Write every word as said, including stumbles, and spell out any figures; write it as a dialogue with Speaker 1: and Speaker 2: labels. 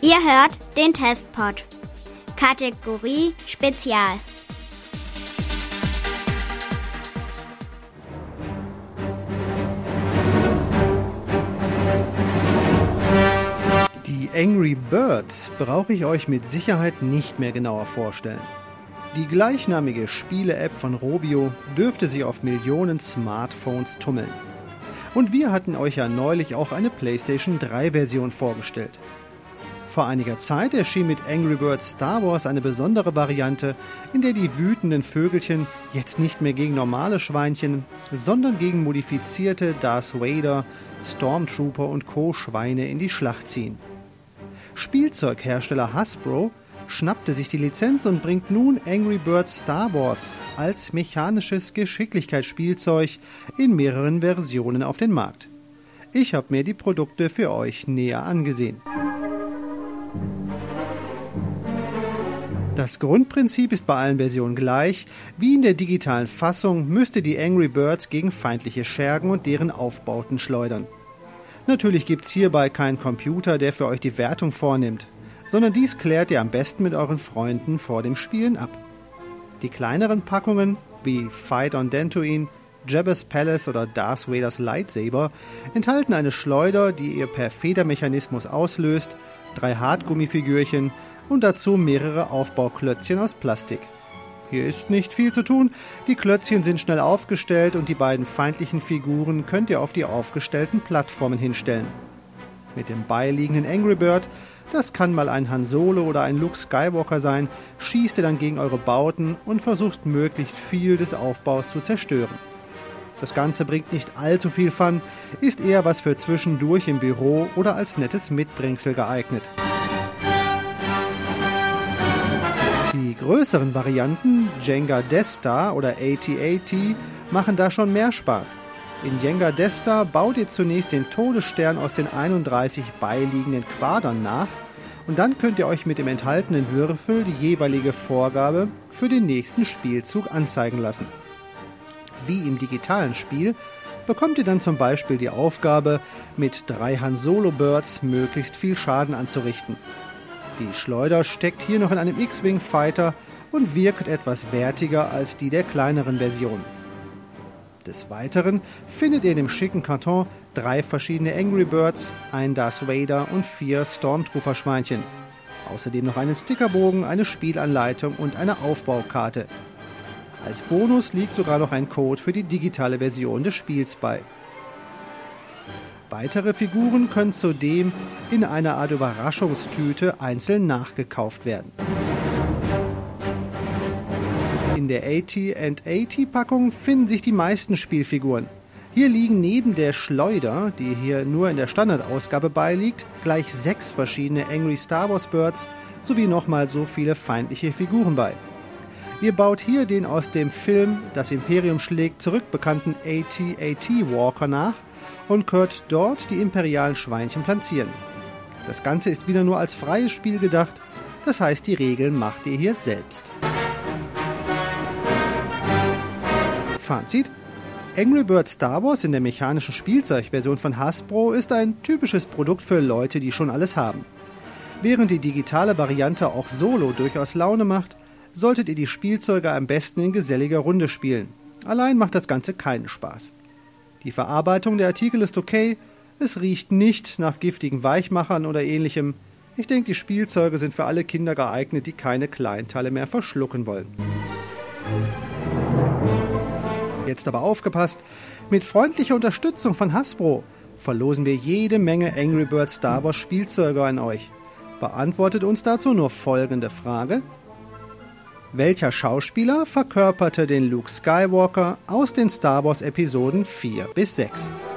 Speaker 1: Ihr hört den Testpod. Kategorie Spezial.
Speaker 2: Die Angry Birds brauche ich euch mit Sicherheit nicht mehr genauer vorstellen. Die gleichnamige Spiele-App von Rovio dürfte sich auf Millionen Smartphones tummeln. Und wir hatten euch ja neulich auch eine PlayStation drei Version vorgestellt. Vor einiger Zeit erschien mit Angry Birds Star Wars eine besondere Variante, in der die wütenden Vögelchen jetzt nicht mehr gegen normale Schweinchen, sondern gegen modifizierte Darth Vader, Stormtrooper und Co. Schweine in die Schlacht ziehen. Spielzeughersteller Hasbro schnappte sich die Lizenz und bringt nun Angry Birds Star Wars als mechanisches Geschicklichkeitsspielzeug in mehreren Versionen auf den Markt. Ich habe mir die Produkte für euch näher angesehen. Das Grundprinzip ist bei allen Versionen gleich. Wie in der digitalen Fassung müsst ihr die Angry Birds gegen feindliche Schergen und deren Aufbauten schleudern. Natürlich gibt's hierbei keinen Computer, der für euch die Wertung vornimmt, sondern dies klärt ihr am besten mit euren Freunden vor dem Spielen ab. Die kleineren Packungen, wie Fight on Dantooine, Jabba's Palace oder Darth Vaders Lightsaber, enthalten eine Schleuder, die ihr per Federmechanismus auslöst, drei Hartgummifigürchen und dazu mehrere Aufbauklötzchen aus Plastik. Hier ist nicht viel zu tun, die Klötzchen sind schnell aufgestellt und die beiden feindlichen Figuren könnt ihr auf die aufgestellten Plattformen hinstellen. Mit dem beiliegenden Angry Bird, das kann mal ein Han Solo oder ein Luke Skywalker sein, schießt ihr dann gegen eure Bauten und versucht möglichst viel des Aufbaus zu zerstören. Das Ganze bringt nicht allzu viel Fun, ist eher was für zwischendurch im Büro oder als nettes Mitbringsel geeignet. Die größeren Varianten, Jenga Death Star oder A T A T, machen da schon mehr Spaß. In Jenga Death Star baut ihr zunächst den Todesstern aus den einunddreißig beiliegenden Quadern nach und dann könnt ihr euch mit dem enthaltenen Würfel die jeweilige Vorgabe für den nächsten Spielzug anzeigen lassen. Wie im digitalen Spiel bekommt ihr dann zum Beispiel die Aufgabe, mit drei Han Solo Birds möglichst viel Schaden anzurichten. Die Schleuder steckt hier noch in einem X-Wing Fighter und wirkt etwas wertiger als die der kleineren Version. Des Weiteren findet ihr in dem schicken Karton drei verschiedene Angry Birds, ein Darth Vader und vier Stormtrooper-Schweinchen. Außerdem noch einen Stickerbogen, eine Spielanleitung und eine Aufbaukarte. Als Bonus liegt sogar noch ein Code für die digitale Version des Spiels bei. Weitere Figuren können zudem in einer Art Überraschungstüte einzeln nachgekauft werden. In der A T and A T-Packung finden sich die meisten Spielfiguren. Hier liegen neben der Schleuder, die hier nur in der Standardausgabe beiliegt, gleich sechs verschiedene Angry Star Wars Birds sowie nochmal so viele feindliche Figuren bei. Ihr baut hier den aus dem Film Das Imperium schlägt zurück bekannten A T A T Walker nach und könnt dort die imperialen Schweinchen platzieren. Das Ganze ist wieder nur als freies Spiel gedacht, das heißt, die Regeln macht ihr hier selbst. Fazit: Angry Birds Star Wars in der mechanischen Spielzeugversion von Hasbro ist ein typisches Produkt für Leute, die schon alles haben. Während die digitale Variante auch solo durchaus Laune macht, solltet ihr die Spielzeuge am besten in geselliger Runde spielen. Allein macht das Ganze keinen Spaß. Die Verarbeitung der Artikel ist okay, es riecht nicht nach giftigen Weichmachern oder ähnlichem. Ich denke, die Spielzeuge sind für alle Kinder geeignet, die keine Kleinteile mehr verschlucken wollen. Jetzt aber aufgepasst, mit freundlicher Unterstützung von Hasbro verlosen wir jede Menge Angry Birds Star Wars Spielzeuge an euch. Beantwortet uns dazu nur folgende Frage: Welcher Schauspieler verkörperte den Luke Skywalker aus den Star Wars Episoden vier bis sechs?